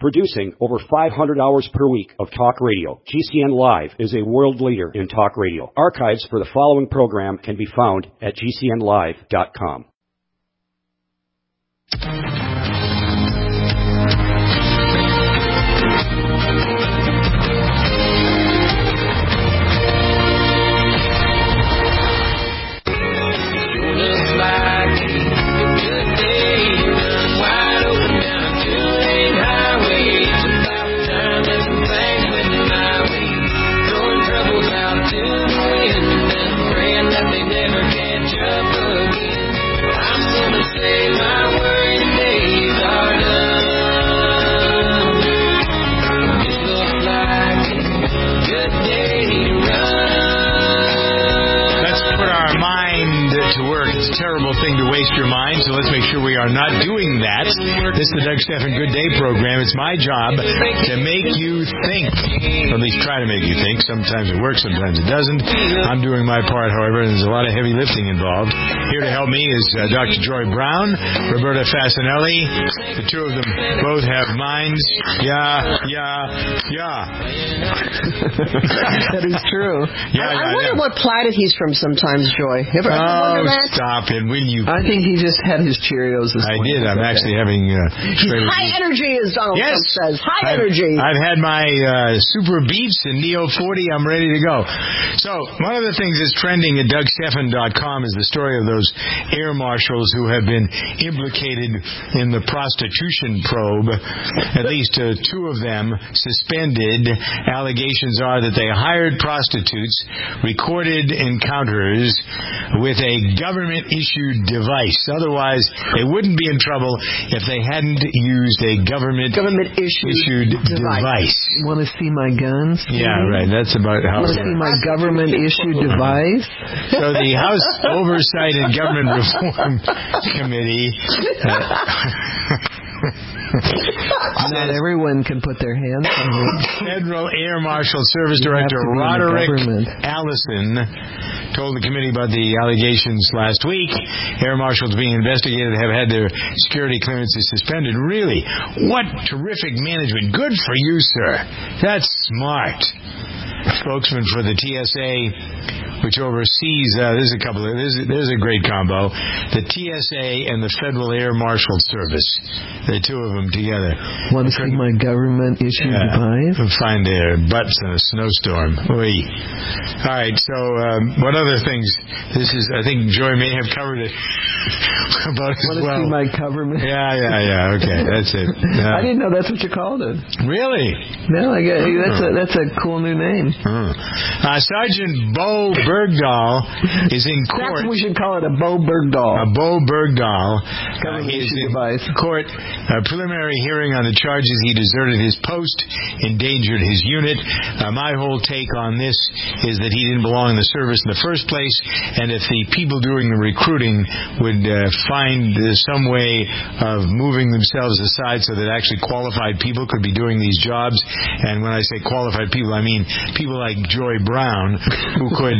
Producing over 500 hours per week of talk radio, GCN Live is a world leader in talk radio. Archives for the following program can be found at GCNlive.com. Thing to waste your mind, so let's make sure we are not doing that. This is the Doug Stephan Good Day program. It's my job to make you think, or at least try to make you think. Sometimes it works, sometimes it doesn't. I'm doing my part, however, and there's a lot of heavy lifting involved. Here to help me is Dr. Joy Brown, Roberta Fasanelli. The two of them both have minds. That is true. I wonder what planet he's from sometimes, Joy. Ever wonder that? Stop it, will you? I think he just had his Cheerios this morning. I did. I'm actually having... high energy, as Donald Trump says. High energy. I've had my Super Beats and Neo 40. I'm ready to go. So, one of the things that's trending at DougStephan.com is the story of those air marshals who have been implicated in the prostitution probe. At least two of them suspended. Allegations are that they hired prostitutes, recorded encounters with a government-issued device. Otherwise, they wouldn't be in trouble if they hadn't used a government-issued device. Want to see my guns? Yeah, right. That's about how... Want to see my government-issued device? So the House Oversight and Government Reform Committee... Not everyone can put their hands on it. Federal Air Marshal Service Director Roderick Allison told the committee about the allegations last week. Air marshals being investigated have had their security clearances suspended. Really? What terrific management. Good for you, sir. That's smart. Spokesman for the TSA, which oversees, there's a great combo, the TSA and the Federal Air Marshal Service, the two of them together. Want to see my government-issued device? Find their butts in a snowstorm. Oy. All right, so what other things? I think Joy may have covered it about as well. Want to see my government? Yeah, okay, that's it. I didn't know that's what you called it. Really? No, that's a cool new name. Sergeant Bo Bergdahl is in court. We should call it a Bo Bergdahl. A Bo Bergdahl. He is in court. A preliminary hearing on the charges he deserted his post, endangered his unit. My whole take on this is that he didn't belong in the service in the first place, and if the people doing the recruiting would find some way of moving themselves aside so that actually qualified people could be doing these jobs, and when I say qualified people, I mean people like Joy Brown, who could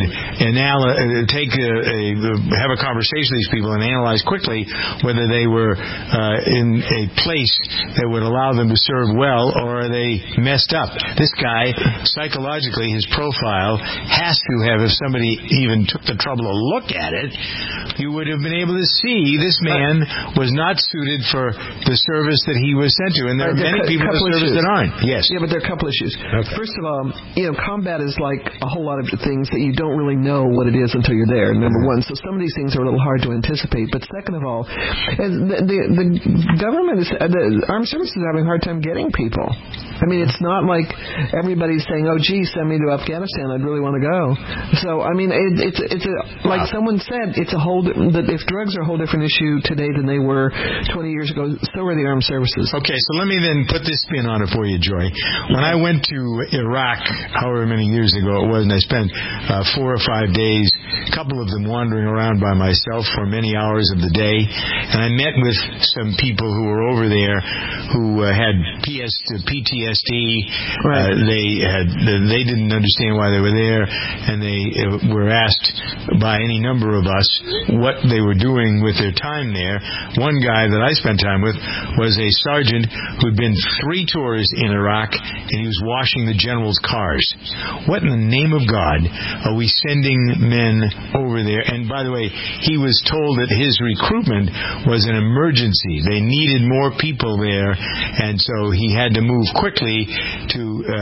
have a conversation with these people and analyze quickly whether they were in a place that would allow them to serve well, or are they messed up. This guy, psychologically, his profile has to have, if somebody even took the trouble to look at it, you would have been able to see this man was not suited for the service that he was sent to, and there are many people in the service that aren't. Yes. Yeah, but there are a couple issues. Okay. First of all, combat is like a whole lot of things that you don't really know what it is until you're there, number one. So some of these things are a little hard to anticipate. But second of all, the government, the armed services are having a hard time getting people. I mean, it's not like everybody's saying, oh, gee, send me to Afghanistan. I'd really want to go. So, I mean, like someone said, if drugs are a whole different issue today than they were 20 years ago, so are the armed services. Okay, so let me then put this spin on it for you, Joy. When I went to Iraq, however many years ago it was, and I spent 4 or 5 days, a couple of them wandering around by myself for many hours of the day. And I met with some people who were over there who had PTSD. Right. They didn't understand why they were there, and they were asked by any number of us what they were doing with their time there. One guy that I spent time with was a sergeant who'd been 3 tours in Iraq, and he was washing the general's cars. What in the name of God are we sending men over there? And by the way, he was told that his recruitment was an emergency. They needed more people there, and so he had to move quickly to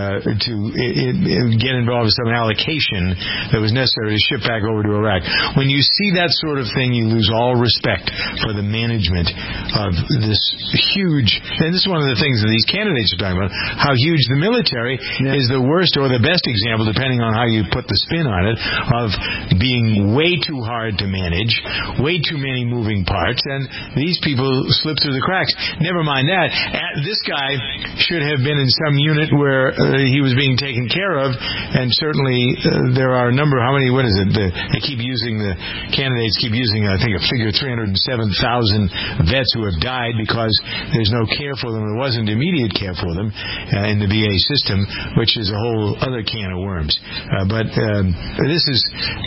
get involved with some allocation that was necessary to ship back over to Iraq. When you see that sort of thing, you lose all respect for the management of this huge, and this is one of the things that these candidates are talking about, how huge the military is the worst or the best example, depending on how you put the spin on it, of being way too hard to manage, way too many moving parts, and these people slip through the cracks. Never mind that. This guy should have been in some unit where he was being taken care of, and certainly there are a number, what is it? The candidates keep using, I think, a figure 307,000 vets who have died because there's no care for them. There wasn't immediate care for them in the VA system, which is a whole other can of worms. But this is,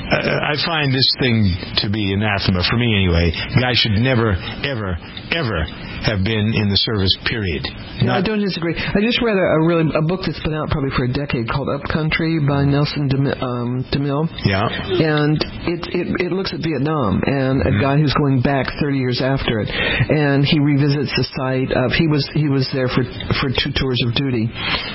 I find this thing to be anathema, for me anyway. The guy should never, ever, ever have been in the service, period. I don't disagree. I just read a book that's been out probably for a decade called Upcountry by Nelson DeMille. Yeah. And it looks at Vietnam and a guy who's going back 30 years after it, and he revisits the site of he was there for 2 tours of duty,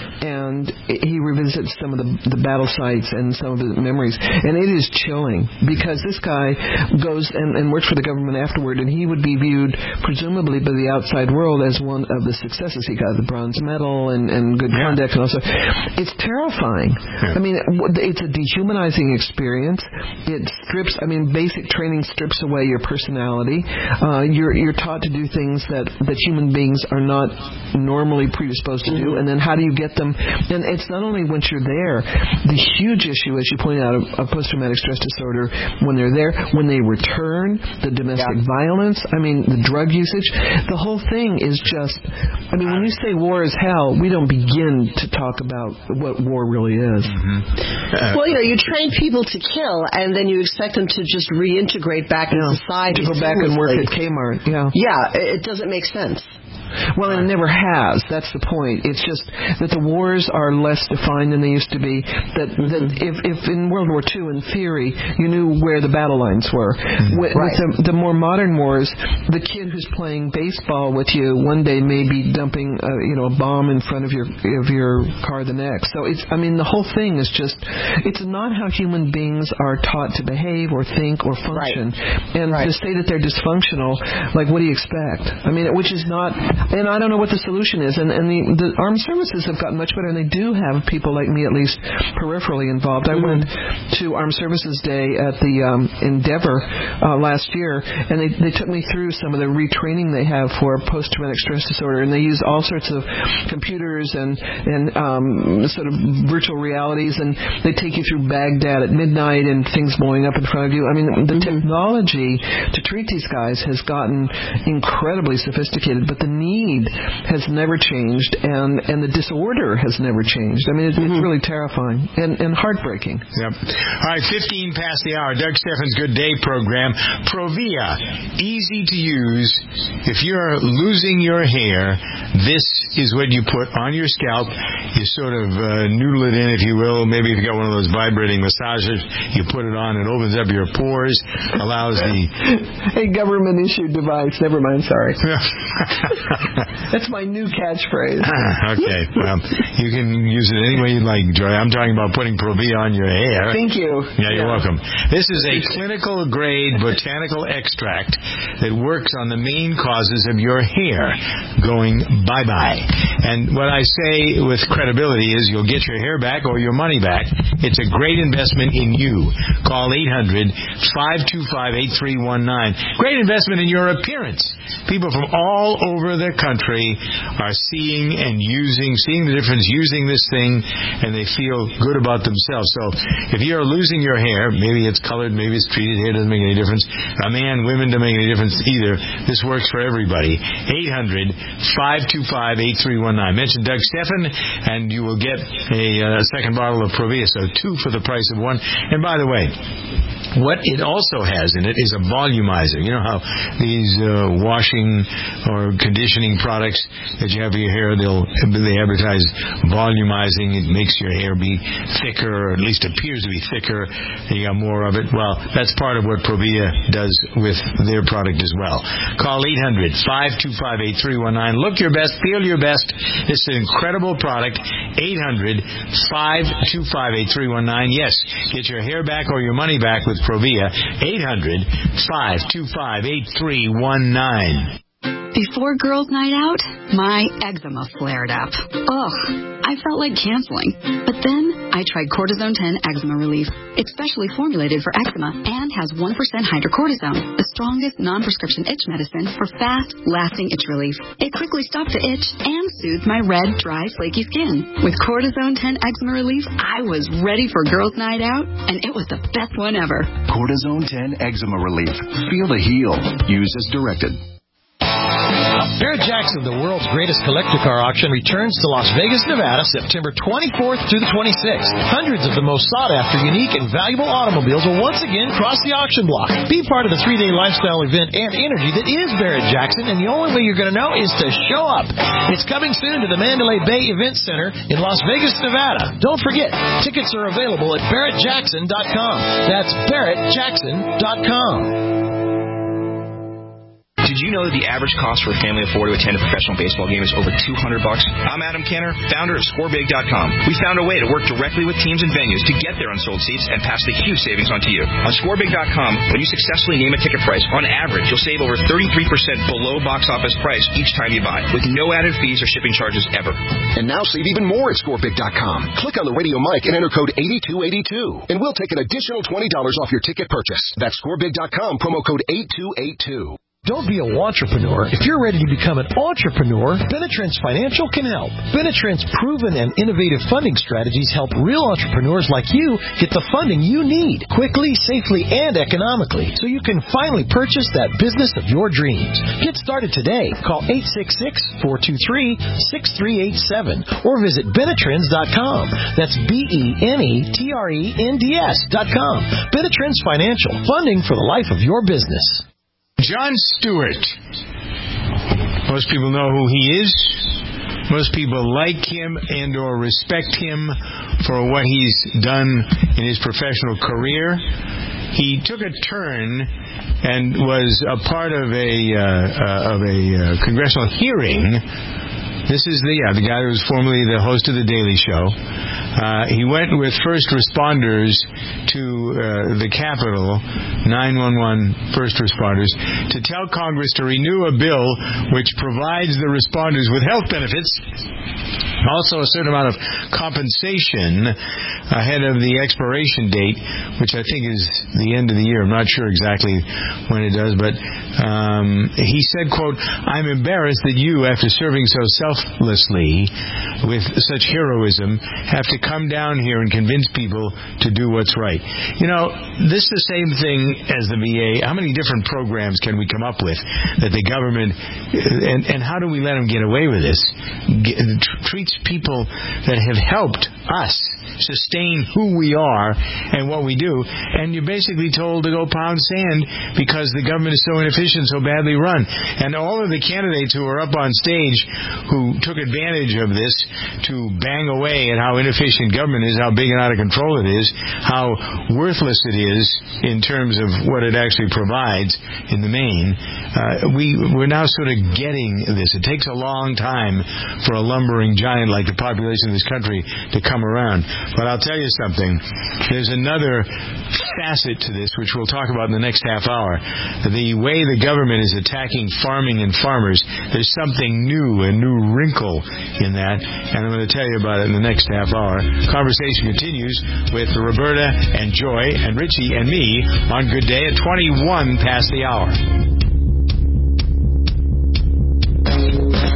and he revisits some of the battle sites and some of the memories, and it is chilling because this guy goes and works for the government afterward, and he would be viewed presumably by the outside world as one of the successes. He got the bronze medal and good conduct and also. It's terrifying. I mean, it's a dehumanizing experience. It strips, basic training strips away your personality. You're taught to do things that human beings are not normally predisposed to do, and then how do you get them? And it's not only once you're there, the huge issue, as you pointed out, of post-traumatic stress disorder, when they're there, when they return, the domestic violence, the drug usage, the whole thing is just, when you say war is hell, we don't begin to talk about what war really is. Well, you train people to kill, and then you expect them to just reintegrate back in society. To go back and work at Kmart. Yeah, it doesn't make sense. Well, it never has. That's the point. It's just that the wars are less defined than they used to be. That if in World War II, in theory, you knew where the battle lines were. With the more modern wars, the kid who's playing baseball with you one day may be dumping a bomb in front of your car the next. So it's the whole thing is just, it's not how human beings are taught to behave or think or function. And to say that they're dysfunctional, like, what do you expect? Which is not. And I don't know what the solution is. And the armed services have gotten much better, and they do have people like me, at least peripherally involved. I went to Armed Services Day at the Endeavor last year, and they took me through some of the retraining they have for post-traumatic stress disorder, and they use all sorts of computers and sort of virtual realities, and they take you through Baghdad at midnight and things blowing up in front of you. The technology to treat these guys has gotten incredibly sophisticated, but the need has never changed, and the disorder has never changed. It's really terrifying and heartbreaking. Yep. All right, 15 past the hour. Doug Stephan's Good Day program. Provia, easy to use. If you're losing your hair, this is what you put on your scalp. You sort of noodle it in, if you will. Maybe if you got one of those vibrating massagers, you put it on. It opens up your pores, allows the... A government-issued device. Never mind, sorry. That's my new catchphrase. Okay, well, you can use it any way you like, Joy. I'm talking about putting Provia on your hair. Thank you. Yeah, you're welcome. This is a clinical-grade botanical extract that works on the main causes of your hair going bye-bye. And what I say with credibility is you'll get your hair back or your money back. It's a great investment in you. Call 800-525-8319. Great investment in your appearance. People from all over the the country are seeing the difference using this thing, and they feel good about themselves. So if you're losing your hair, maybe it's colored, maybe it's treated hair, doesn't make any difference. A man, women, doesn't make any difference either. This works for everybody. 800-525-8319. Mention Doug Stephan, and you will get a second bottle of Provia. So 2 for the price of 1. And by the way, what it also has in it is a volumizer. You know how these washing or conditioning products that you have for your hair, they advertise volumizing. It makes your hair be thicker, or at least appears to be thicker. You got more of it. Well, that's part of what Provia does with their product as well. Call 800-525-8319. Look your best, feel your best. It's an incredible product. 800-525-8319. Yes, get your hair back or your money back with Provia. 800-525-8319. Before girls' night out, my eczema flared up. Ugh, I felt like canceling. But then I tried Cortisone 10 Eczema Relief. It's specially formulated for eczema and has 1% hydrocortisone, the strongest non-prescription itch medicine for fast, lasting itch relief. It quickly stopped the itch and soothed my red, dry, flaky skin. With Cortisone 10 Eczema Relief, I was ready for girls' night out, and it was the best one ever. Cortisone 10 Eczema Relief. Feel the heal. Use as directed. Barrett-Jackson, the world's greatest collector car auction, returns to Las Vegas, Nevada, September 24th through the 26th. Hundreds of the most sought-after, unique, and valuable automobiles will once again cross the auction block. Be part of the 3-day lifestyle event and energy that is Barrett-Jackson, and the only way you're going to know is to show up. It's coming soon to the Mandalay Bay Event Center in Las Vegas, Nevada. Don't forget, tickets are available at BarrettJackson.com. That's BarrettJackson.com. Did you know that the average cost for a family of 4 to attend a professional baseball game is over $200? I'm Adam Kenner, founder of ScoreBig.com. We found a way to work directly with teams and venues to get their unsold seats and pass the huge savings on to you. On ScoreBig.com, when you successfully name a ticket price, on average, you'll save over 33% below box office price each time you buy, with no added fees or shipping charges ever. And now save even more at ScoreBig.com. Click on the radio mic and enter code 8282, and we'll take an additional $20 off your ticket purchase. That's ScoreBig.com, promo code 8282. Don't be a wantrepreneur. If you're ready to become an entrepreneur, Benetrends Financial can help. Benetrends' proven and innovative funding strategies help real entrepreneurs like you get the funding you need quickly, safely, and economically, so you can finally purchase that business of your dreams. Get started today. Call 866-423-6387 or visit Benetrends.com. That's BENETRENDS.com. Benetrends Financial, funding for the life of your business. Jon Stewart. Most people know who he is. Most people like him and or respect him for what he's done in his professional career. He took a turn and was a part of a congressional hearing. This is the guy who was formerly the host of The Daily Show. He went with first responders to the Capitol, 911 first responders, to tell Congress to renew a bill which provides the responders with health benefits, also a certain amount of compensation ahead of the expiration date, which I think is the end of the year. I'm not sure exactly when it does, but he said, quote, "I'm embarrassed that you, after serving so selflessly with such heroism, have to come down here and convince people to do what's right." You know, this is the same thing as the VA. How many different programs can we come up with that the government, and how do we let them get away with this? Treats people that have helped us sustain who we are and what we do, and you're basically told to go pound sand because the government is so inefficient, so badly run. And all of the candidates who were up on stage who took advantage of this to bang away at how inefficient government is, how big and out of control it is, how worthless it is in terms of what it actually provides in the main, we're now sort of getting this. It takes a long time for a lumbering giant like the population of this country to come around. But I'll tell you something. There's another facet to this, which we'll talk about in the next half hour. The way the government is attacking farming and farmers, there's something new, a new wrinkle in that, and I'm going to tell you about it in the next half hour. Conversation continues with Roberta and Joy and Richie and me on Good Day at 21 past the hour.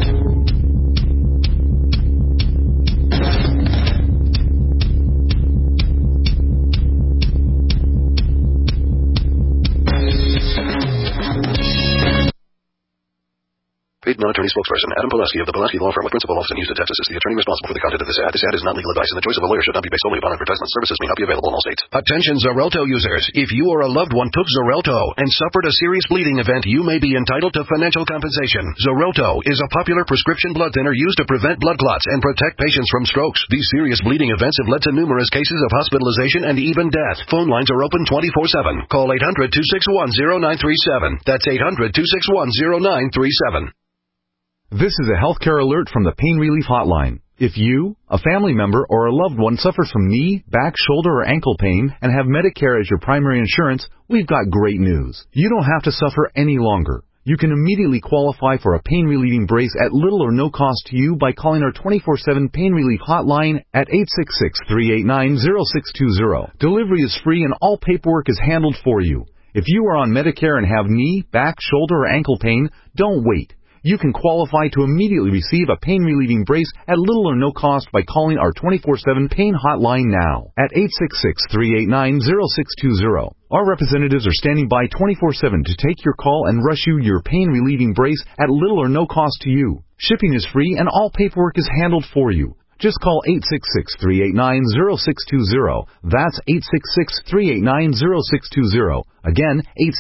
non-attorney spokesperson. Adam Pulaski of the Pulaski Law Firm with principal office in Houston, Texas is the attorney responsible for the content of this ad. This ad is not legal advice, and the choice of a lawyer should not be based solely upon advertisement. Services may not be available in all states. Attention Xarelto users. If you or a loved one took Xarelto and suffered a serious bleeding event, you may be entitled to financial compensation. Xarelto is a popular prescription blood thinner used to prevent blood clots and protect patients from strokes. These serious bleeding events have led to numerous cases of hospitalization and even death. Phone lines are open 24/7. Call 800-261-0937. That's 800-261-0937. This is a healthcare alert from the Pain Relief Hotline. If you, a family member, or a loved one suffers from knee, back, shoulder, or ankle pain and have Medicare as your primary insurance, we've got great news. You don't have to suffer any longer. You can immediately qualify for a pain-relieving brace at little or no cost to you by calling our 24/7 Pain Relief Hotline at 866-389-0620. Delivery is free and all paperwork is handled for you. If you are on Medicare and have knee, back, shoulder, or ankle pain, don't wait. You can qualify to immediately receive a pain-relieving brace at little or no cost by calling our 24/7 Pain Hotline now at 866-389-0620. Our representatives are standing by 24/7 to take your call and rush you your pain-relieving brace at little or no cost to you. Shipping is free and all paperwork is handled for you. Just call 866-389-0620. That's 866-389-0620. Again,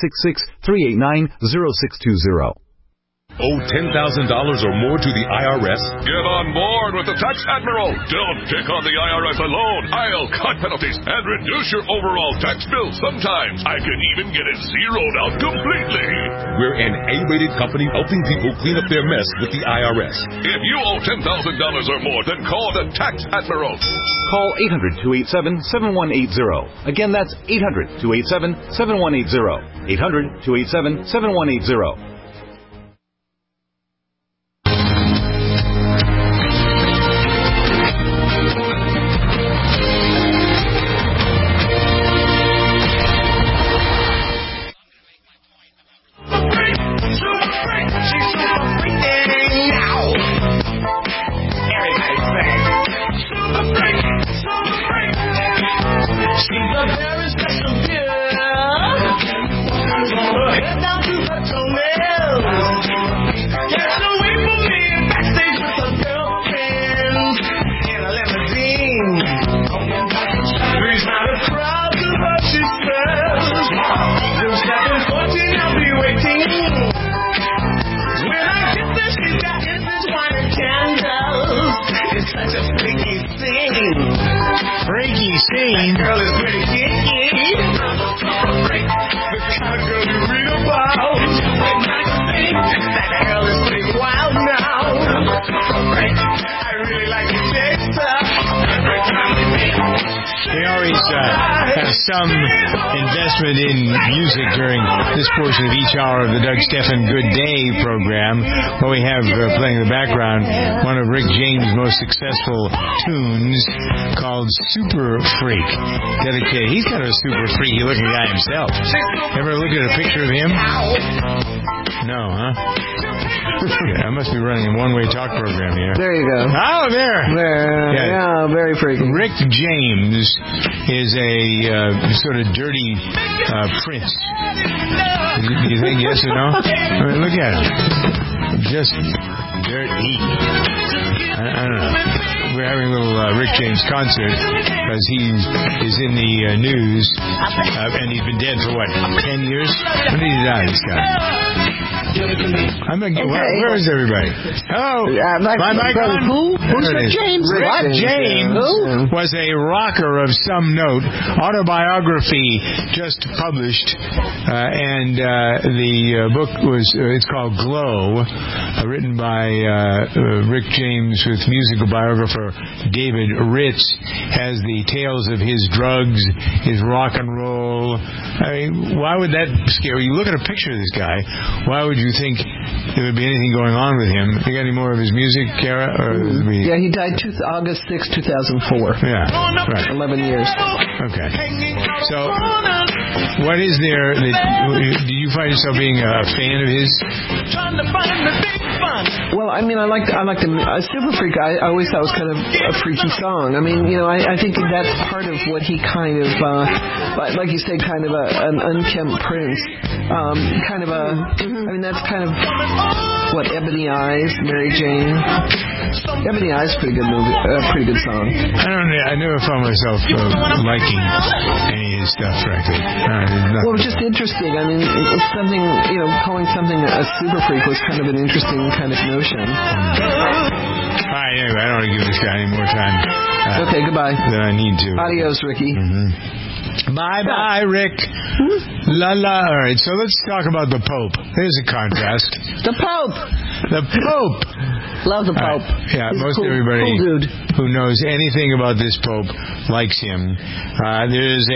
866-389-0620. Owe $10,000 or more to the IRS? Get on board with the Tax Admiral. Don't take on the IRS alone. I'll cut penalties and reduce your overall tax bill. Sometimes I can even get it zeroed out completely. We're an A-rated company helping people clean up their mess with the IRS. If you owe $10,000 or more, then call the Tax Admiral. Call 800-287-7180. Again, that's 800-287-7180. 800-287-7180. Freaky scene. That girl is pretty kinky. The kind of girl you read about. That girl is pretty wild now. I really like the taste of. We always have some investment in music during this portion of each hour of the Doug Stephan Good Day program, where we have playing in the background one of Rick James' most successful tunes called Super Freak. Dedicated. He's kind of a super freaky looking guy himself. Ever look at a picture of him? No, huh? I must be running a one-way talk program here. There you go. Oh, there. Yeah, very freaky. Rick James is a sort of dirty prince. Do you think yes or no? I mean, look at him. Just dirty. I don't know. We're having a little Rick James concert because he is in the news, and he's been dead for, 10 years? When did he die, this guy? Where is everybody? Oh, my microphone. Who's Rick James? Rick James was a rocker of some note. Autobiography just published, and the book it's called Glow, written by Rick James with musical biographer David Ritz. Has the tales of his drugs, his rock and roll. I mean, why would that scare you? You look at a picture of this guy. Why would you think there would be anything going on with him? You got any more of his music, Kara? Yeah, he died August 6, 2004. Yeah, right. 11 years. Okay. So What is there that... Do you find yourself being a fan of his? Well, I mean, I like the Super Freak. I always thought was kind of a freaky song. I mean, you know, I think that's part of what he kind of, like you say, kind of an unkempt prince. Kind of a, I mean, that's kind of what Ebony Eyes, Mary Jane. Ebony Eyes, pretty good movie, pretty good song. I never found myself liking any of his stuff, frankly. Well, it was just interesting. I mean, it's something, you know, calling something a Super Freak was kind of an interesting kind of notion. All right, anyway, I don't want to give this guy any more time. Okay, goodbye. Than I need to. Adios, Ricky. Bye-bye, Rick. La-la. All right, so let's talk about the Pope. There's a contrast. The Pope. The Pope. Love the Pope. Yeah, He's most cool, everybody cool dude. who knows anything about this Pope likes him. There's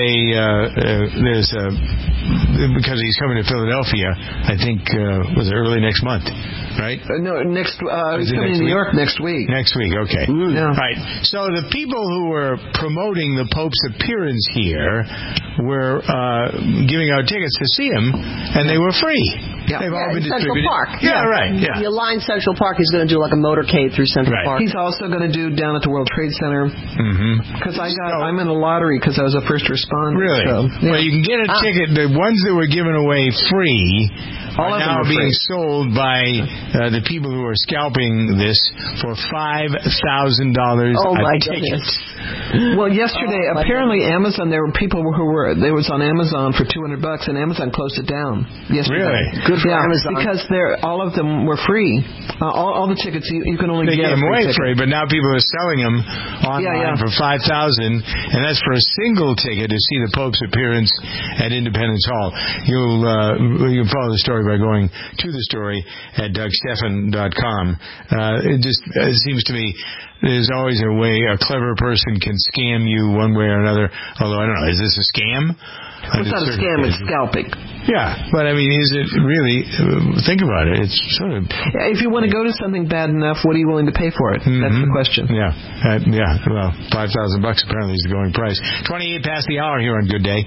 because he's coming to Philadelphia, I think, was it early next month, right? No, he's coming to New York next week. Next week, okay. Yeah. Right. So the people who were promoting the Pope's appearance here were giving out tickets to see him, and they were free. Yeah. They've all been Central distributed. Park. Yeah, right. Yeah. You line Central Park, he's going to do like a motorcade through Central Park. He's also going to do down at the World Trade Center. Because I'm in a lottery because I was a first responder. Really? So, yeah. Well, you can get a ticket. The ones that were given away free all are now being sold by the people who are scalping this for $5,000 a ticket. Well, yesterday, apparently Amazon, there were people who were, it was on Amazon for $200, and Amazon closed it down yesterday. Really? Good for Amazon. Because all of them were free. All the tickets, you can only get them away ticket. free, but now people are selling them online for $5,000, and that's for a single ticket to see the Pope's appearance at Independence Hall. You can follow the story by going to the story at DougStephan.com. It seems to me there's always a way a clever person can scam you one way or another. Although, I don't know, is this a scam? Well, it's not a scam, it's scalping. Yeah, but I mean, is it really? Think about it. It's sort of. If you want to go to something bad enough, what are you willing to pay for it? That's the question. Yeah, Well, $5,000 apparently is the going price. 28 past the hour here on Good Day.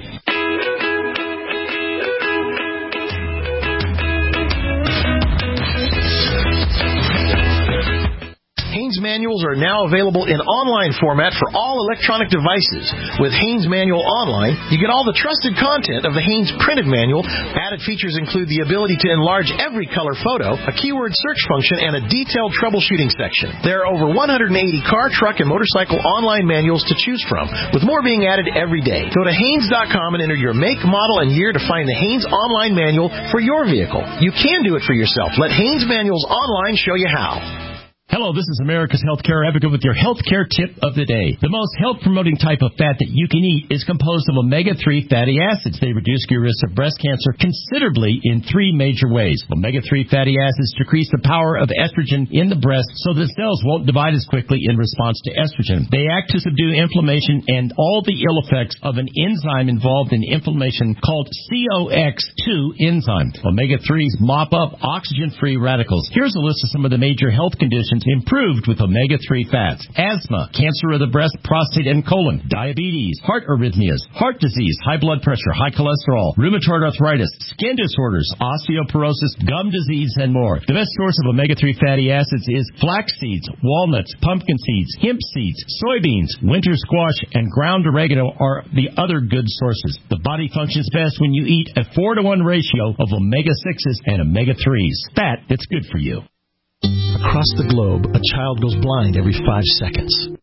Haynes Manuals are now available in online format for all electronic devices. With Haynes Manual Online, you get all the trusted content of the Haynes printed manual. Added features include the ability to enlarge every color photo, a keyword search function, and a detailed troubleshooting section. There are over 180 car, truck, and motorcycle online manuals to choose from, with more being added every day. Go to Haynes.com and enter your make, model, and year to find the Haynes online manual for your vehicle. You can do it for yourself. Let Haynes Manuals Online show you how. Hello, this is America's Healthcare Advocate with your healthcare tip of the day. The most health-promoting type of fat that you can eat is composed of omega-3 fatty acids. They reduce your risk of breast cancer considerably in 3 major ways. Omega-3 fatty acids decrease the power of estrogen in the breast so the cells won't divide as quickly in response to estrogen. They act to subdue inflammation and all the ill effects of an enzyme involved in inflammation called COX-2 enzyme. Omega-3s mop up oxygen-free radicals. Here's a list of some of the major health conditions improved with omega-3 fats: asthma, cancer of the breast, prostate, and colon, diabetes, heart arrhythmias, heart disease, high blood pressure, high cholesterol, rheumatoid arthritis, skin disorders, osteoporosis, gum disease, and more. The best source of omega-3 fatty acids is flax seeds, walnuts, pumpkin seeds, hemp seeds, soybeans, winter squash, and ground oregano are the other good sources. The body functions best when you eat a 4-to-1 ratio of omega-6s and omega-3s. Fat that's good for you. Across the globe, a child goes blind every 5 seconds.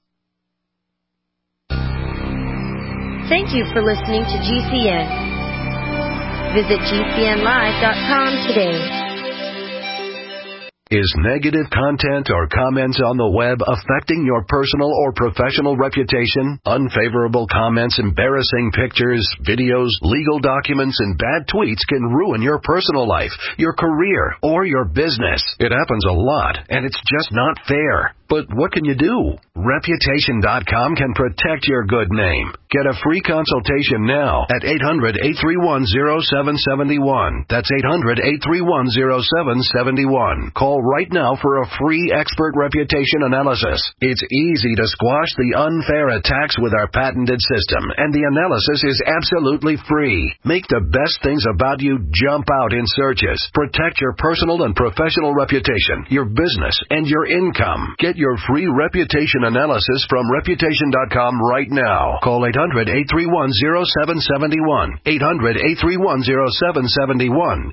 Thank you for listening to GCN. Visit GCNlive.com today. Is negative content or comments on the web affecting your personal or professional reputation? Unfavorable comments, embarrassing pictures, videos, legal documents, and bad tweets can ruin your personal life, your career, or your business. It happens a lot, and it's just not fair. But what can you do? Reputation.com can protect your good name. Get a free consultation now at 800-831-0771. That's 800-831-0771. Call right now for a free expert reputation analysis. It's easy to squash the unfair attacks with our patented system, and the analysis is absolutely free. Make the best things about you jump out in searches. Protect your personal and professional reputation, your business, and your income. Get your free reputation analysis from Reputation.com right now. Call 800-831-0771. 800-831-0771.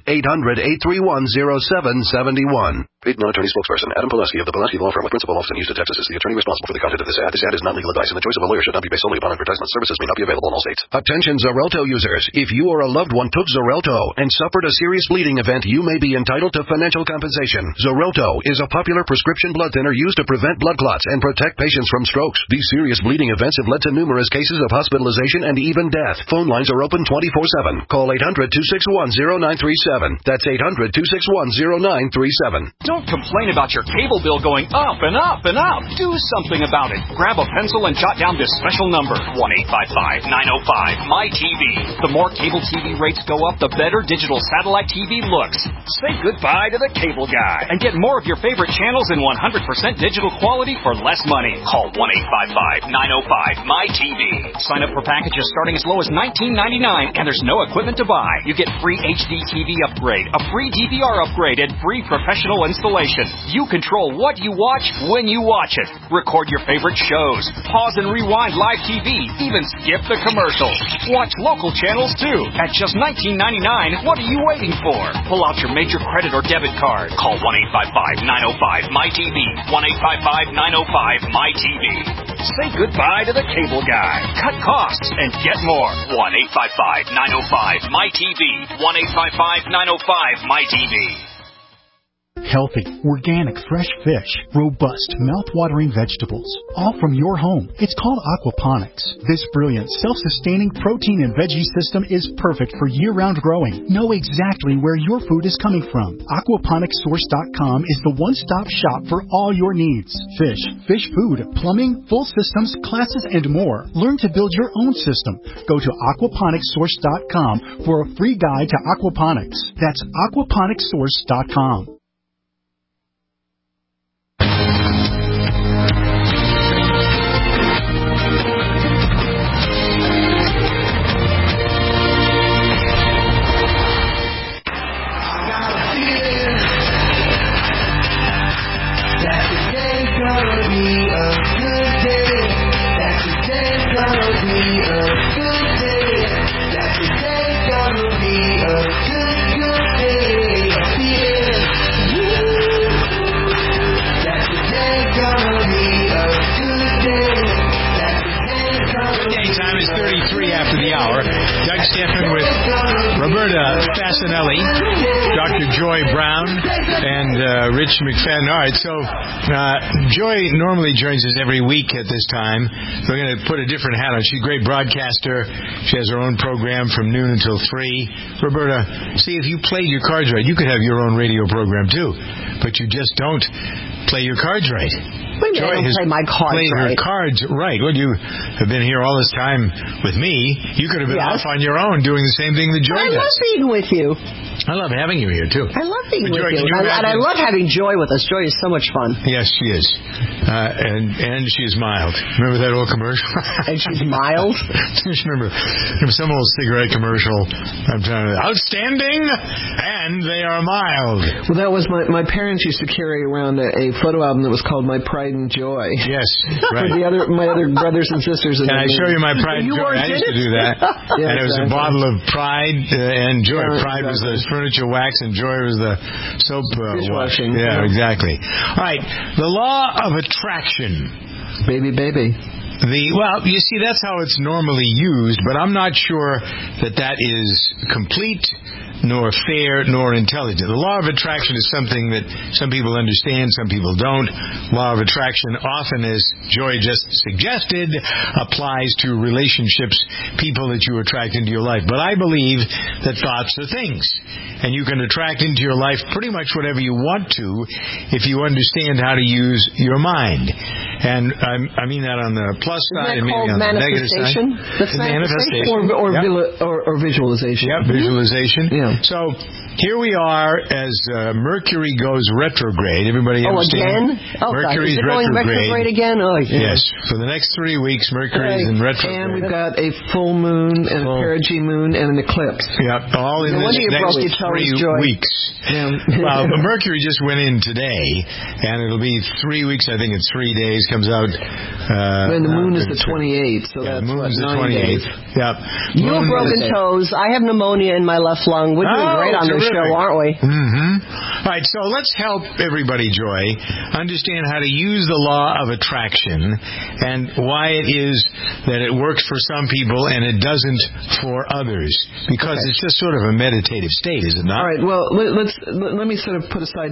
800-831-0771. Paid non-attorney spokesperson Adam Pileski of the Pileski Law Firm with principal office in Houston, Texas is the attorney responsible for the content of this ad. This ad is not legal advice, and the choice of a lawyer should not be based solely upon advertisement. Services may not be available in all states. Attention Xarelto users. If you or a loved one took Xarelto and suffered a serious bleeding event, you may be entitled to financial compensation. Xarelto is a popular prescription blood thinner used to prevent blood clots and protect patients from strokes. These serious bleeding events have led to numerous cases of hospitalization and even death. Phone lines are open 24/7. Call 800-261-0937. That's 800-261-0937. Don't complain about your cable bill going up and up and up. Do something about it. Grab a pencil and jot down this special number, 1-855-905-MY-TV. The more cable TV rates go up, the better digital satellite TV looks. Say goodbye to the cable guy and get more of your favorite channels in 100% digital quality for less money. Call 1-855-905-MY-TV. Sign up for packages starting as low as $19.99, and there's no equipment to buy. You get free HD TV upgrade, a free DVR upgrade, and free professional installation. You control what you watch when you watch it. Record your favorite shows. Pause and rewind live TV. Even skip the commercials. Watch local channels too. At just $19.99, what are you waiting for? Pull out your major credit or debit card. Call 1-855-905-MY-TV. 1-855-905-MY-TV. Say goodbye to the cable guy. Cut costs and get more. 1-855-905-MY-TV. 1-855-905-MY-TV. Healthy, organic, fresh fish, robust, mouth-watering vegetables, all from your home. It's called aquaponics. This brilliant, self-sustaining protein and veggie system is perfect for year-round growing. Know exactly where your food is coming from. Aquaponicssource.com is the one-stop shop for all your needs. Fish, fish food, plumbing, full systems, classes, and more. Learn to build your own system. Go to aquaponicssource.com for a free guide to aquaponics. That's aquaponicssource.com. Doug Stephan with Roberta Fascinelli, Dr. Joy Brown, and Rich McFadden. All right, so Joy normally joins us every week at this time. We're going to put a different hat on. She's a great broadcaster. She has her own program from noon until 3. Roberta, see, if you played your cards right, you could have your own radio program too, but you just don't play your cards right. Joy I don't play my cards right. Her cards right. Well, you have been here all this time with me. You could have been off on your own doing the same thing that Joy does. I love being with you. I love having you here, too. I love being with you. And I love having Joy with us. Joy is so much fun. Yes, she is. And she is mild. Remember that old commercial? And she's mild? Just remember some old cigarette commercial. I'm trying to... Outstanding, and they are mild. Well, that was my parents used to carry around a photo album that was called My Pride and Joy. Yes, right. For my other brothers and sisters. Can I show you my Pride and Joy? I used to do that. Yeah, and it was a bottle of Pride and Joy. Pride was the furniture wax, and Joy was the soap wash. Yeah, exactly. All right, the law of attraction. Baby. Well, you see, that's how it's normally used, but I'm not sure that is complete, nor fair, nor intelligent. The law of attraction is something that some people understand, some people don't. Law of attraction often is Joy just suggested applies to relationships, people that you attract into your life. But I believe that thoughts are things. And you can attract into your life pretty much whatever you want to if you understand how to use your mind. And I mean that on the plus side and maybe on the negative side. That's manifestation. Or visualization. Yep, visualization. Yeah. So here we are as Mercury goes retrograde. Everybody understand? Again? Oh, Mercury's God. Is it going retrograde again? Oh, yes. For the next 3 weeks, Mercury is in retrograde. And we've got a full moon and a perigee moon and an eclipse. Yep, all in the next 3 weeks. Yeah. Well, Mercury just went in today, and it'll be 3 weeks. I think it's 3 days. Comes out. And the moon is the 28th, so that's the moon is the 9 days. 28th. Yep. You have broken toes. I have pneumonia in my left lung. We're doing great on this show, aren't we? Mm-hmm. All right, so let's help everybody, Joy, understand how to use the law of attraction and why it is that it works for some people and it doesn't for others. Because it's just sort of a meditative state, is it not? All right, well, let me sort of put aside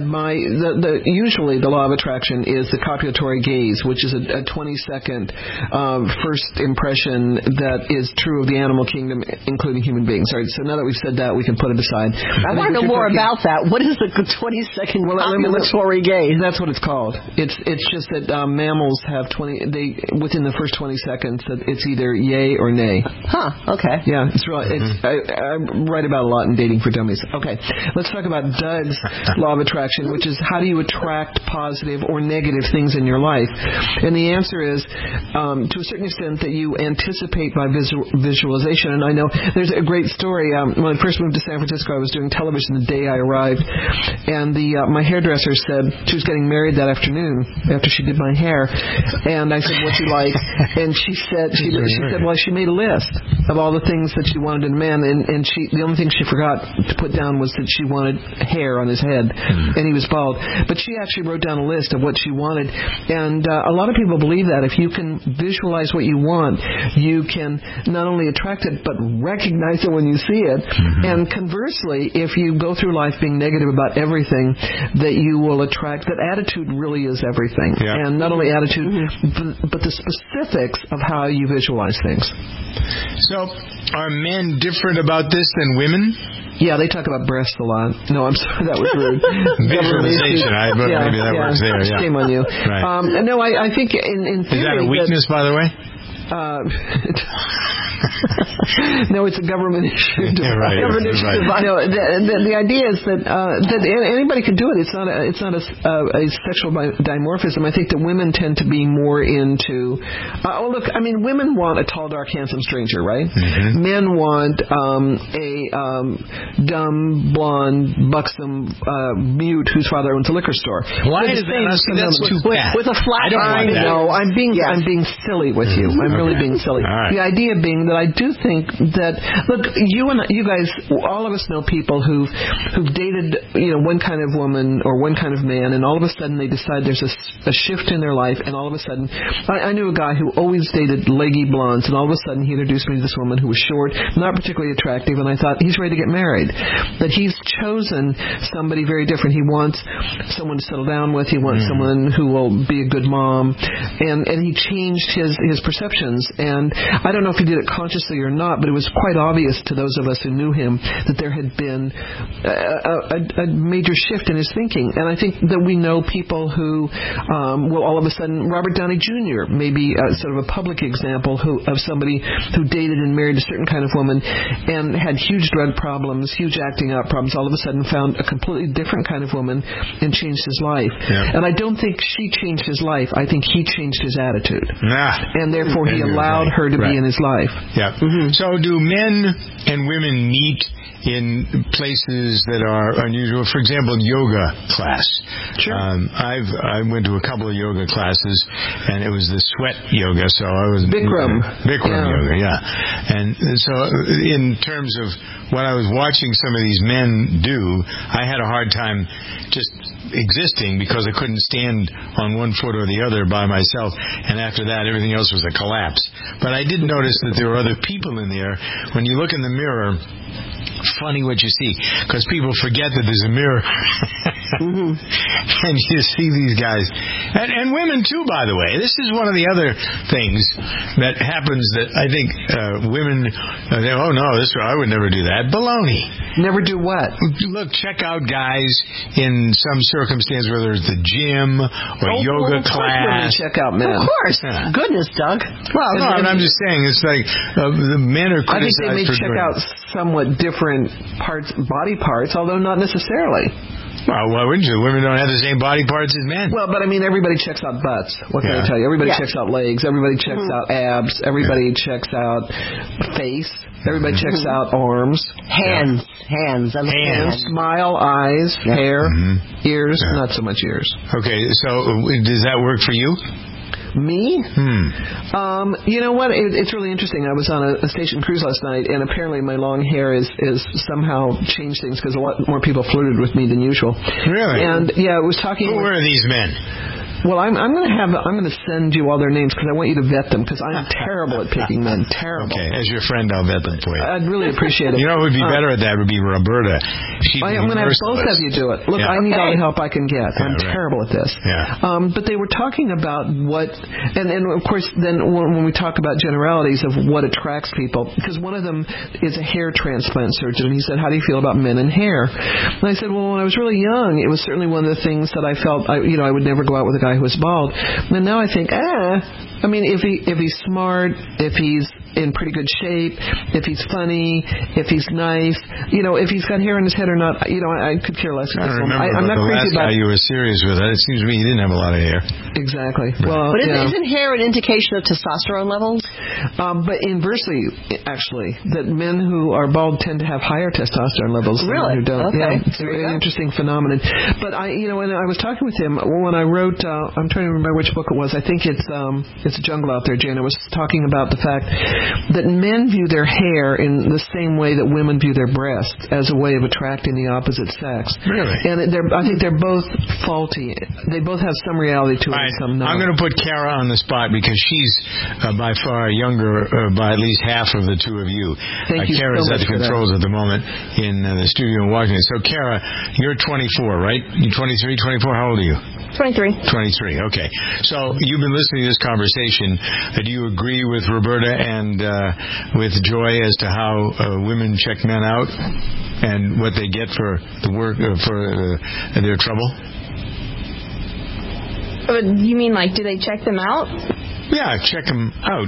usually the law of attraction is the copulatory gaze, which is a 20-second first impression that is true of the animal kingdom, including human beings. All right, so now that we've said that, we can put it aside. I want to know more about that. What is the 20-second copulatory gaze? That's what it's called. It's just that mammals have within the first 20 seconds that it's either yay or nay. Huh. Okay. Yeah, it's really. I write about a lot in Dating for Dummies. Okay, let's talk about Doug's law of attraction, which is how do you attract positive or negative things in your life? And the answer is, to a certain extent, that you anticipate by visualization. And I know there's a great story. When I first moved to San Francisco, I was doing television the day I arrived, and my hairdresser said she was getting married that afternoon after she did my hair, and I said, "What's he like?" And she said, well, she made a list of all the things that she wanted in a man, and the only thing she forgot to put down was that she wanted hair on his head, and he was bald. But she actually wrote down a list of what she wanted, and a lot of people believe that if you can visualize what you want, you can not only attract it, but recognize it when you see it. And conversely, if you go through life being negative about everything, that you will attract, that attitude really is everything. Yeah. And not only attitude, but the specifics of how you visualize things. So, are men different about this than women? Yeah, they talk about breasts a lot. No, I'm sorry, that was rude. Visualization, maybe that works there. Yeah. Shame on you. Right. No, I think in theory... Is that a weakness, by the way? No, it's a government issue. Right. No, the idea is that anybody can do it. It's not a sexual dimorphism. I think that women tend to be more into. Look, I mean, women want a tall, dark, handsome stranger, right? Mm-hmm. Men want a dumb, blonde, buxom mute whose father owns a liquor store. Why is that? That's too bad. With a flat eye. No, I'm being silly with you. I'm really being silly. Right. The idea being that I do think that, look, you guys, all of us know people who've dated, one kind of woman or one kind of man, and all of a sudden they decide there's a shift in their life, and all of a sudden, I knew a guy who always dated leggy blondes, and all of a sudden he introduced me to this woman who was short, not particularly attractive, and I thought, he's ready to get married. That he's chosen somebody very different. He wants someone to settle down with. He wants someone who will be a good mom, and he changed his perceptions. And I don't know if he did it consciously or not, but it was quite obvious to those of us who knew him that there had been a major shift in his thinking. And I think that we know people who will all of a sudden, Robert Downey Jr. may be sort of a public example of somebody who dated and married a certain kind of woman and had huge drug problems, huge acting out problems, all of a sudden found a completely different kind of woman and changed his life. Yeah. And I don't think she changed his life. I think he changed his attitude. And therefore he allowed her to be in his life. Yeah. Mm-hmm. So do men and women meet in places that are unusual? For example, yoga class. Sure. I went to a couple of yoga classes, and it was the sweat yoga, so I was... Bikram yoga, yeah. And so in terms of what I was watching some of these men do, I had a hard time just existing because I couldn't stand on one foot or the other by myself, and after that everything else was a collapse. But I did notice that there were other people in there. When you look in the mirror, funny what you see, because people forget that there's a mirror. And you see these guys, and women too, by the way. This is one of the other things that happens that I think women, oh no, I would never do that. Baloney. Never do what? Look, check out guys in some circumstance, whether it's the gym or yoga class. Check out men. Of course. Yeah. Goodness, Doug. Well, no, I'm just saying, it's like the men are criticized. I think they may check out somewhat different body parts, although not necessarily. Well, why wouldn't you? Women don't have the same body parts as men. Well, but I mean, everybody checks out butts. What can I tell you? Everybody checks out legs. Everybody checks out abs. Everybody checks out face. Everybody checks out arms. Hands. Smile, eyes, hair, ears. Not so much ears. Okay, so does that work for you? Me? You know what? It's really interesting. I was on a station cruise last night, and apparently my long hair is somehow changed things because a lot more people flirted with me than usual. Really? And I was talking. Who were these men? Well, I'm going to send you all their names because I want you to vet them because I'm terrible at picking men. Terrible. Okay, as your friend, I'll vet them for you. I'd really appreciate it. You know who would be better at that would be Roberta. I'm going to have both of you do it. Look, I need all the help I can get. I'm terrible at this. Yeah. But they were talking about what, and of course, then when we talk about generalities of what attracts people, because one of them is a hair transplant surgeon, and he said, "How do you feel about men and hair?" And I said, "Well, when I was really young, it was certainly one of the things that I felt. I would never go out with a guy who was bald." And now I think, I mean, if he's smart, if he's in pretty good shape, if he's funny, if he's nice, if he's got hair on his head or not, I could care less. I don't remember I'm not the crazy last about guy you were serious with. It seems to me you didn't have a lot of hair. Exactly. Right. Well, but isn't hair an indication of testosterone levels? But inversely, actually, that men who are bald tend to have higher testosterone levels than men who don't. Okay. Yeah, it's a very interesting phenomenon. But when I was talking with him, when I wrote, I'm trying to remember which book it was. I think it's Jungle Out There, Jane. I was talking about the fact that men view their hair in the same way that women view their breasts, as a way of attracting the opposite sex. Really? And I think they're both faulty. They both have some reality to it and some not. I'm going to put Kara on the spot because she's by far younger by at least half of the two of you. Thank you Kara's so at much the controls at the moment in the studio in Washington. So, Kara, you're 24, right? You're 23, 24? How old are you? 23. 23, okay. So you've been listening to this conversation. Do you agree with Roberta and with Joy as to how women check men out and what they get for the work, for their trouble? You mean, like, do they check them out? Yeah, check them out.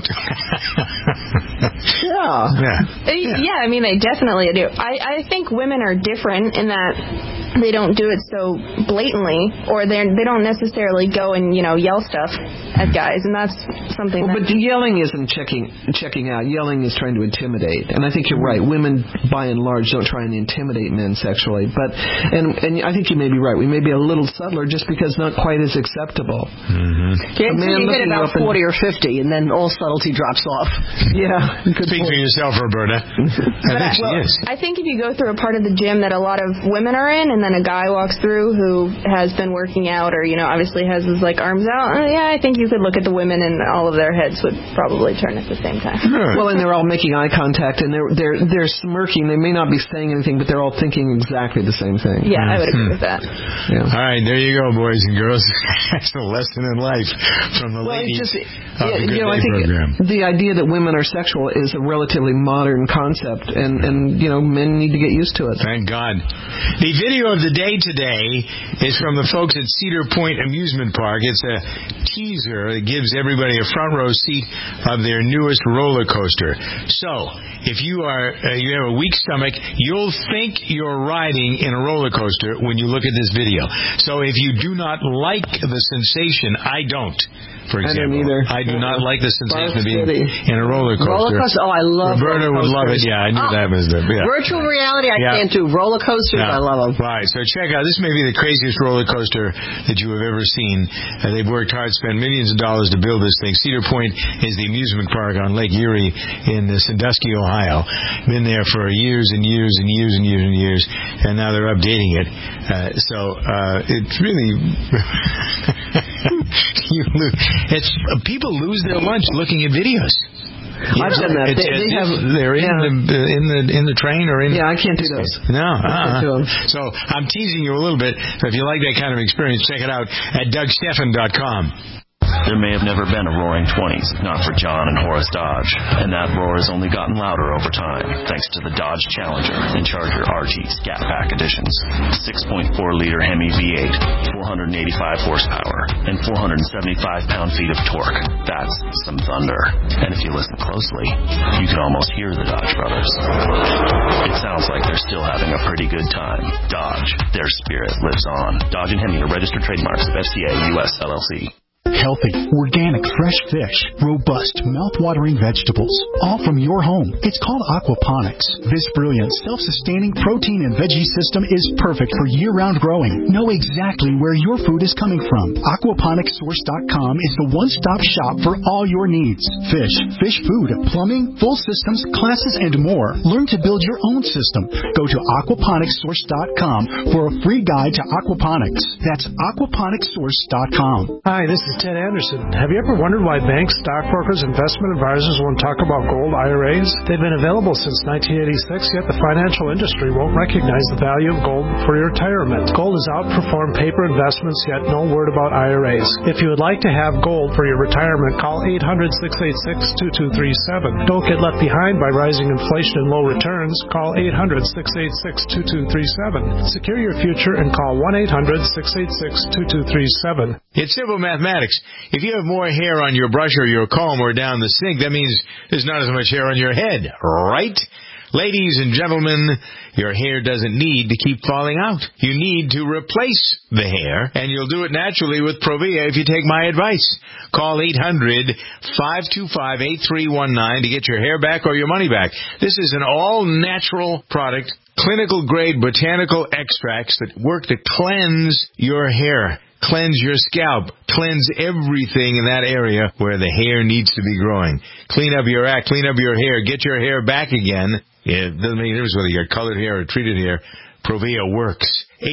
Yeah, I mean, they definitely do. I think women are different in that they don't do it so blatantly, or they don't necessarily go and yell stuff at guys, and that's something. But yelling isn't checking out. Yelling is trying to intimidate, and I think you're right. Women, by and large, don't try and intimidate men sexually, but and I think you may be right. We may be a little subtler, just because not quite as acceptable. Mm-hmm. You get about 40 or 50, and then all subtlety drops off. Yeah. Speak for yourself, Roberta. I think if you go through a part of the gym that a lot of women are in, and then a guy walks through who has been working out, or obviously has his arms out, I think you could look at the women, and all of their heads would probably turn at the same time. Well, and they're all making eye contact, and they're smirking. They may not be saying anything, but they're all thinking exactly the same thing. Yeah, I would agree with that. Yeah. All right, there you go, boys and girls. That's a lesson in life from the ladies. I think the idea that women are sexual is a relatively modern concept, and men need to get used to it. Thank God. The video of the day today is from the folks at Cedar Point Amusement Park. It's a teaser that gives everybody a front row seat of their newest roller coaster. So, if you have a weak stomach, you'll think you're riding in a roller coaster when you look at this video. So, if you do not like the sensation, I don't. For example, I do not like the sensation of being in a roller coaster. Oh, I love Roberta would love it. Yeah, I knew that was the virtual reality. I can't do roller coasters. I love them. Right. So check out. This may be the craziest roller coaster that you have ever seen. They've worked hard, spent millions of dollars to build this thing. Cedar Point is the amusement park on Lake Erie in Sandusky, Ohio. Been there for years and years and years and years and years, and now they're updating it. It's really people lose their lunch looking at videos. I've done that. They're in the train or in. Yeah, I can't do those. No. So I'm teasing you a little bit. If you like that kind of experience, check it out at DougSteffen.com. There may have never been a Roaring 20s, not for John and Horace Dodge, and that roar has only gotten louder over time, thanks to the Dodge Challenger and Charger RT Scat Pack editions. 6.4-liter Hemi V8, 485 horsepower, and 475 pound-feet of torque. That's some thunder. And if you listen closely, you can almost hear the Dodge brothers. It sounds like they're still having a pretty good time. Dodge, their spirit lives on. Dodge and Hemi are registered trademarks of FCA US LLC. Healthy, organic, fresh fish, robust, mouth-watering vegetables, all from your home. It's called aquaponics. This brilliant, self-sustaining protein and veggie system is perfect for year-round growing. Know exactly where your food is coming from. Aquaponicssource.com is the one-stop shop for all your needs. Fish food, plumbing, full systems, classes, and more. Learn to build your own system. Go to aquaponicssource.com for a free guide to aquaponics. That's aquaponicssource.com. Hi, this is Ted Anderson. Have you ever wondered why banks, stockbrokers, investment advisors won't talk about gold IRAs? They've been available since 1986, yet the financial industry won't recognize the value of gold for your retirement. Gold has outperformed paper investments, yet no word about IRAs. If you would like to have gold for your retirement, call 800-686-2237. Don't get left behind by rising inflation and low returns. Call 800-686-2237. Secure your future and call 1-800-686-2237. It's simple mathematics. If you have more hair on your brush or your comb or down the sink, that means there's not as much hair on your head, right? Ladies and gentlemen, your hair doesn't need to keep falling out. You need to replace the hair, and you'll do it naturally with Provia if you take my advice. Call 800-525-8319 to get your hair back or your money back. This is an all-natural product, clinical-grade botanical extracts that work to cleanse your hair. Cleanse your scalp. Cleanse everything in that area where the hair needs to be growing. Clean up your act. Clean up your hair. Get your hair back again. It doesn't make a difference whether you got colored hair or treated hair. Provia works.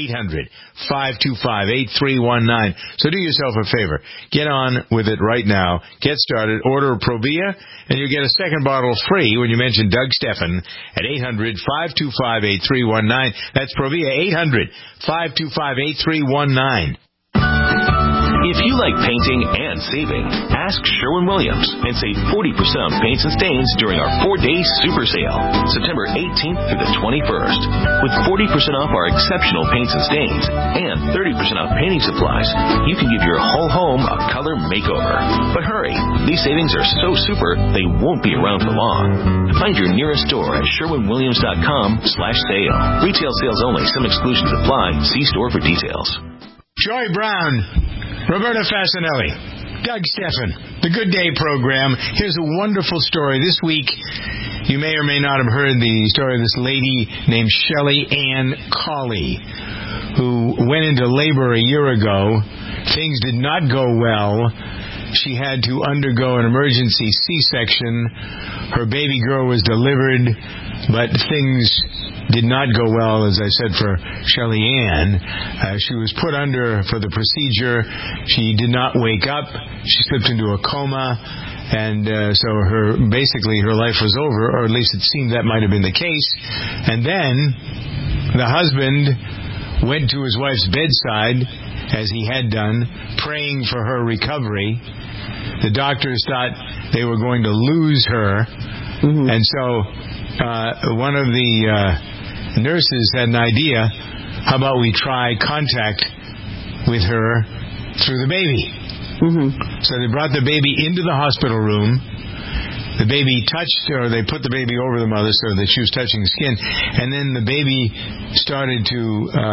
800-525-8319. So do yourself a favor. Get on with it right now. Get started. Order Provia, and you'll get a second bottle free when you mention Doug Steffen at 800-525-8319. That's Provia, 800-525-8319. If you like painting and saving, ask Sherwin-Williams and save 40% on paints and stains during our 4-day super sale, September 18th through the 21st. With 40% off our exceptional paints and stains and 30% off painting supplies, you can give your whole home a color makeover. But hurry, these savings are so super, they won't be around for long. Find your nearest store at sherwinwilliams.com/sale. Retail sales only. Some exclusions apply. See store for details. Joy Brown, Roberta Fasanelli, Doug Steffen, the Good Day program. Here's a wonderful story. This week, you may or may not have heard the story of this lady named Shelley Ann Cawley, who went into labor a year ago. Things did not go well. She had to undergo an emergency C-section. Her baby girl was delivered, but things did not go well, as I said, for Shelley Ann. She was put under for the procedure. She did not wake up. She slipped into a coma, and so her life was over, or at least it seemed that might have been the case. And then the husband went to his wife's bedside, as he had done, praying for her recovery. The doctors thought they were going to lose her, and so one of the nurses had an idea. How about we try contact with her through the baby? So they brought the baby into the hospital room. The baby touched, or they put the baby over the mother so that she was touching the skin, and then the baby started to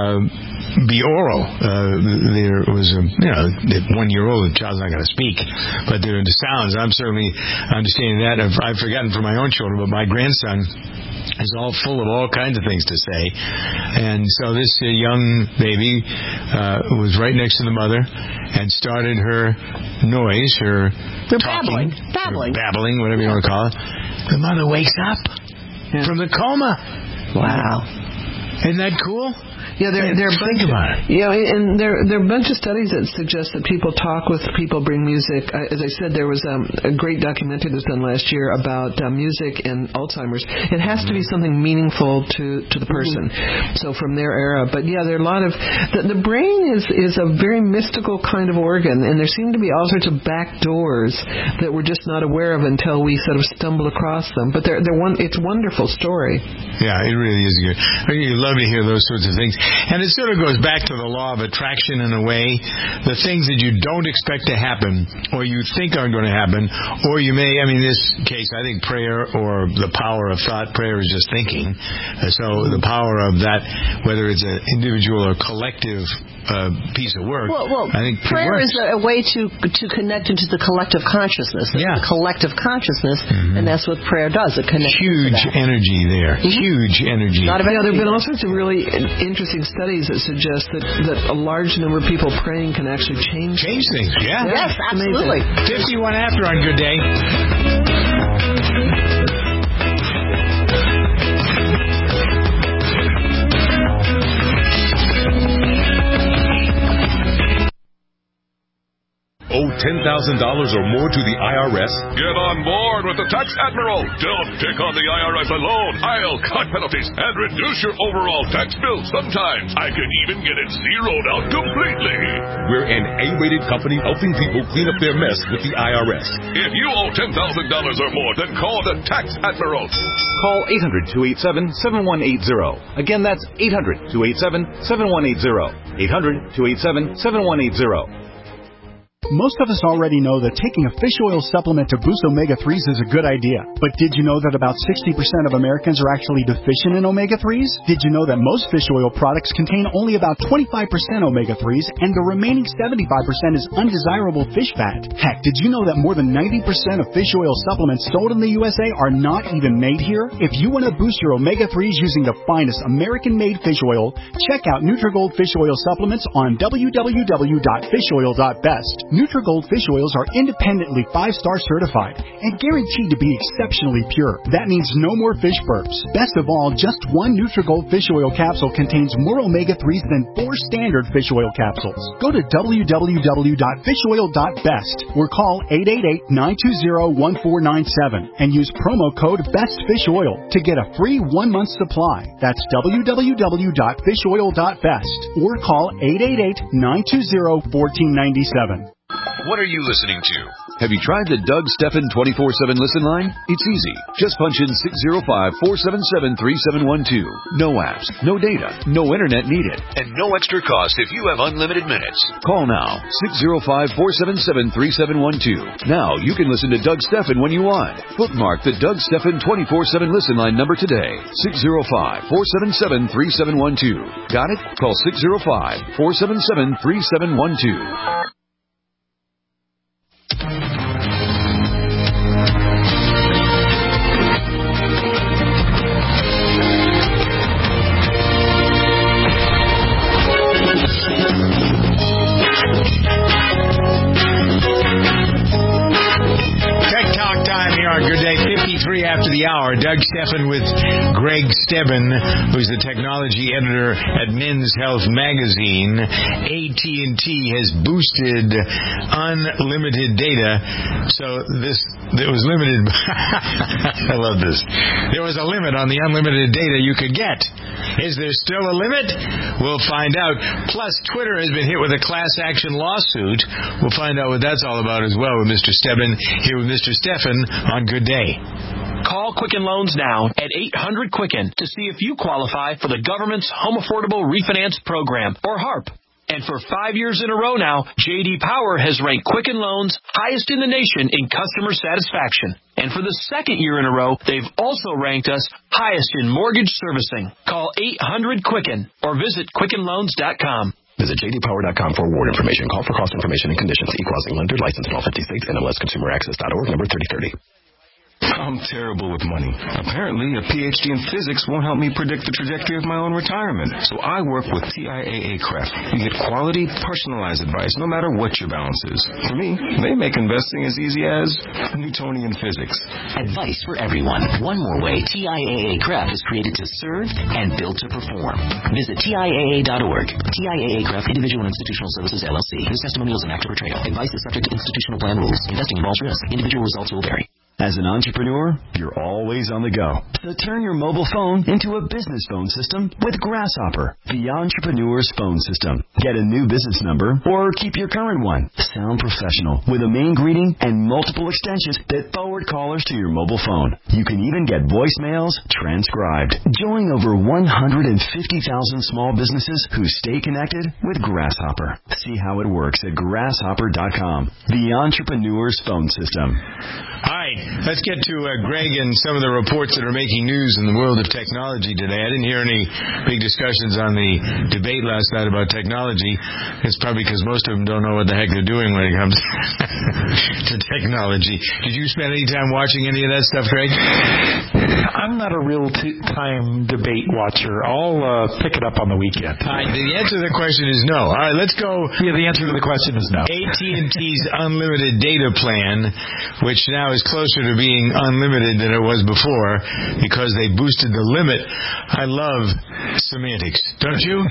be oral. There was a 1-year-old, the child's not going to speak, but there are the sounds. I'm certainly understanding that. I've forgotten from my own children, but my grandson is all full of all kinds of things to say. And so this young baby was right next to the mother and started her noise, her talking, babbling, whatever you want to call it. The mother wakes up from the coma. Wow. Isn't that cool? Yeah, think about it. Yeah, and there are a bunch of studies that suggest that people talk with people, bring music. As I said, there was a great documentary that was done last year about music and Alzheimer's. It has to be something meaningful to the person. So from their era. But yeah, there are a lot of the brain is a very mystical kind of organ, and there seem to be all sorts of back doors that we're just not aware of until we sort of stumble across them. But it's a wonderful story. Yeah, it really is good. You love to hear those sorts of things. And it sort of goes back to the law of attraction in a way. The things that you don't expect to happen, or you think aren't going to happen, or you may, in this case, I think prayer or the power of thought, prayer is just thinking. So the power of that, whether it's an individual or collective piece of work, I think prayer is a way to connect into the collective consciousness. Yeah. The collective consciousness, and that's what prayer does. It connects huge to that. Energy there. Huge energy. There have been all sorts of really interesting studies that suggest that a large number of people praying can actually change things. Yeah. Yes, absolutely. 51 after on Good Day. Owe $10,000 or more to the IRS? Get on board with the Tax Admiral. Don't take on the IRS alone. I'll cut penalties and reduce your overall tax bill. Sometimes I can even get it zeroed out completely. We're an A-rated company helping people clean up their mess with the IRS. If you owe $10,000 or more, then call the Tax Admiral. Call 800-287-7180. Again, that's 800-287-7180. 800-287-7180. Most of us already know that taking a fish oil supplement to boost omega-3s is a good idea. But did you know that about 60% of Americans are actually deficient in omega-3s? Did you know that most fish oil products contain only about 25% omega-3s and the remaining 75% is undesirable fish fat? Heck, did you know that more than 90% of fish oil supplements sold in the USA are not even made here? If you want to boost your omega-3s using the finest American-made fish oil, check out Nutrigold Fish Oil Supplements on www.fishoil.best. Nutrigold fish oils are independently 5-star certified and guaranteed to be exceptionally pure. That means no more fish burps. Best of all, just one Nutrigold fish oil capsule contains more omega-3s than 4 standard fish oil capsules. Go to www.fishoil.best or call 888-920-1497 and use promo code BESTFISHOIL to get a free 1-month supply. That's www.fishoil.best or call 888-920-1497. What are you listening to? Have you tried the Doug Stephan 24/7 listen line? It's easy. Just punch in 605-477-3712. No apps, no data, no internet needed, and no extra cost if you have unlimited minutes. Call now, 605-477-3712. Now you can listen to Doug Stephan when you want. Bookmark the Doug Stephan 24/7 listen line number today. 605-477-3712. Got it? Call 605-477-3712. Good day, 53 after the hour. Doug Stephan with Greg Stebbin, who's the technology editor at Men's Health Magazine. AT&T has boosted unlimited data. So there was limited. I love this. There was a limit on the unlimited data you could get. Is there still a limit? We'll find out. Plus, Twitter has been hit with a class action lawsuit. We'll find out what that's all about as well with Mr. Stebbin here with Mr. Stephan on Good Day. Call Quicken Loans now at 800-QUICKEN to see if you qualify for the government's Home Affordable Refinance Program, or HARP. And for 5 years in a row now, J.D. Power has ranked Quicken Loans highest in the nation in customer satisfaction. And for the second year in a row, they've also ranked us highest in mortgage servicing. Call 800-QUICKEN or visit QuickenLoans.com. Visit jdpower.com for award information. Call for cost information and conditions. Equal housing lender, license in all 50 states. NMLS ConsumerAccess.org, number 3030. I'm terrible with money. Apparently, a PhD in physics won't help me predict the trajectory of my own retirement. So I work with TIAA-CREF. You get quality, personalized advice no matter what your balance is. For me, they make investing as easy as Newtonian physics. Advice for everyone. One more way TIAA-CREF is created to serve and built to perform. Visit TIAA.org. TIAA-CREF, Individual and Institutional Services, LLC. This testimonial is an act of portrayal. Advice is subject to institutional plan rules. Investing involves risk. Individual results will vary. As an entrepreneur, you're always on the go. So turn your mobile phone into a business phone system with Grasshopper, the entrepreneur's phone system. Get a new business number or keep your current one. Sound professional with a main greeting and multiple extensions that forward callers to your mobile phone. You can even get voicemails transcribed. Join over 150,000 small businesses who stay connected with Grasshopper. See how it works at grasshopper.com, the entrepreneur's phone system. All right, let's get to Greg and some of the reports that are making news in the world of technology today. I didn't hear any big discussions on the debate last night about technology. It's probably because most of them don't know what the heck they're doing when it comes to technology. Did you spend any time watching any of that stuff, Greg? I'm not a real-time debate watcher. I'll pick it up on the weekend. All right, the answer to the question is no. All right, let's go. Yeah, the answer to the question is no. AT&T's unlimited data plan, which now is closer to being unlimited than it was before because they boosted the limit. I love semantics, don't you?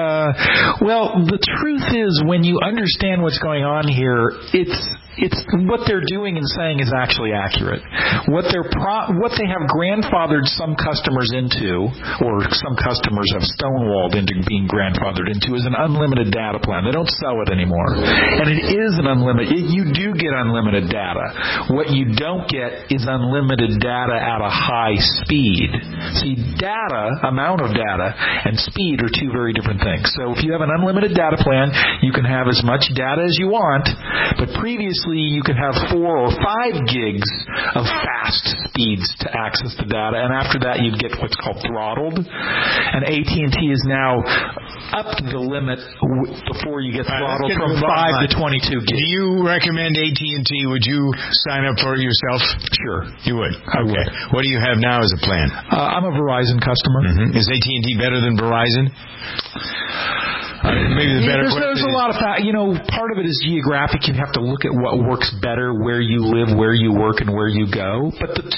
Well, the truth is, when you understand what's going on here, it's what they're doing and saying is actually accurate. What they have grandfathered some customers into, or some customers have stonewalled into being grandfathered into, is an unlimited data plan. They don't sell it anymore, and it is an unlimited. You do get unlimited data. What you don't get is unlimited data at a high speed. See, amount of data, and speed are two very different things. So if you have an unlimited data plan, you can have as much data as you want, but previously you could have 4 or 5 gigs of fast speeds to access the data, and after that you'd get what's called throttled. And AT&T is now up to the limit before you get throttled from 5 to 22 gigs. Do you recommend AT&T? Would you sign up for it yourself? Sure. You would? I would. What do you have now as a plan? I'm a Verizon customer. Mm-hmm. Is AT&T better than Verizon? Maybe there's a lot of part of it is geographic. You have to look at what works better where you live, where you work, and where you go. But the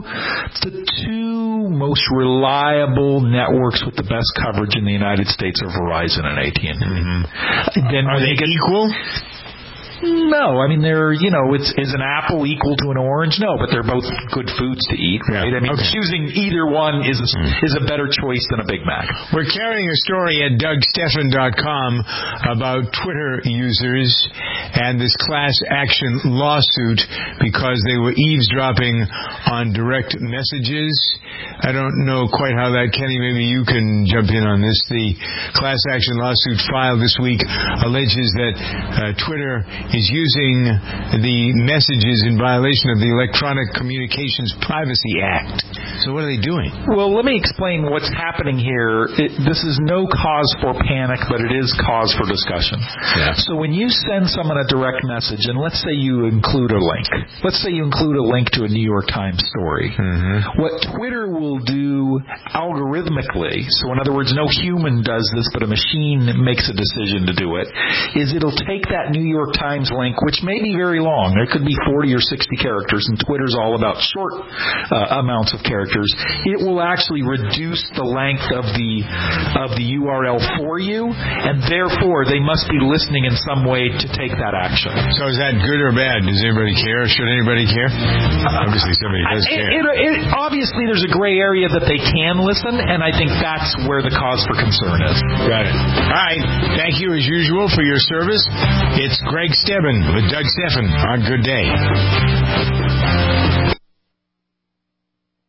two most reliable networks with the best coverage in the United States are Verizon and AT&T. Mm-hmm. Then are they equal? No, I mean is an apple equal to an orange? No, but they're both good foods to eat, right? I mean, choosing either one is a better choice than a Big Mac. We're carrying a story at DougStephan.com about Twitter users and this class action lawsuit because they were eavesdropping on direct messages. I don't know quite how that, Kenny, maybe you can jump in on this. The class action lawsuit filed this week alleges that Twitter is using the messages in violation of the Electronic Communications Privacy Act. So what are they doing? Well, let me explain what's happening here. This is no cause for panic, but it is cause for discussion. Yeah. So when you send someone a direct message, and let's say you include a link. Let's say you include a link to a New York Times story. Mm-hmm. What Twitter will do algorithmically, so in other words, no human does this, but a machine makes a decision to do it, is it'll take that New York Times link, which may be very long. There could be 40 or 60 characters, and Twitter's all about short amounts of characters. It will actually reduce the length of the URL for you, and therefore they must be listening in some way to take that action. So is that good or bad? Does anybody care? Should anybody care? Obviously somebody does care. Obviously there's a gray area that they can listen, and I think that's where the cause for concern is. Got it. All right. Thank you as usual for your service. It's Greg Stebban with Doug Stephan on Good Day.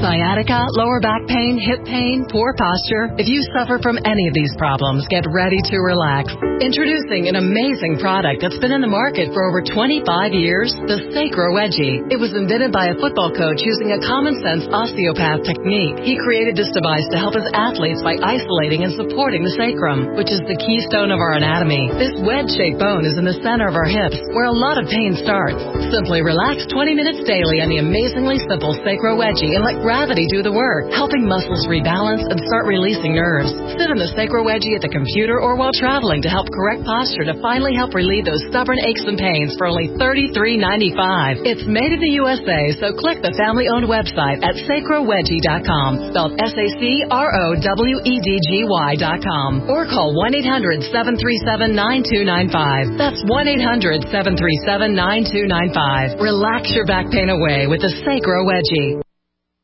Sciatica, lower back pain, hip pain, poor posture. If you suffer from any of these problems, get ready to relax. Introducing an amazing product that's been in the market for over 25 years, the Sacro Wedgie. It was invented by a football coach using a common-sense osteopath technique. He created this device to help his athletes by isolating and supporting the sacrum, which is the keystone of our anatomy. This wedge-shaped bone is in the center of our hips, where a lot of pain starts. Simply relax 20 minutes daily on the amazingly simple Sacro Wedgie and let gravity do the work, helping muscles rebalance and start releasing nerves. Sit on the Sacro Wedgie at the computer or while traveling to help correct posture to finally help relieve those stubborn aches and pains for only $33.95. It's made in the USA, so click the family-owned website at sacrowedgie.com, spelled SACROWEDGY.com, or call 1-800-737-9295. That's 1-800-737-9295. Relax your back pain away with the Sacro Wedgie.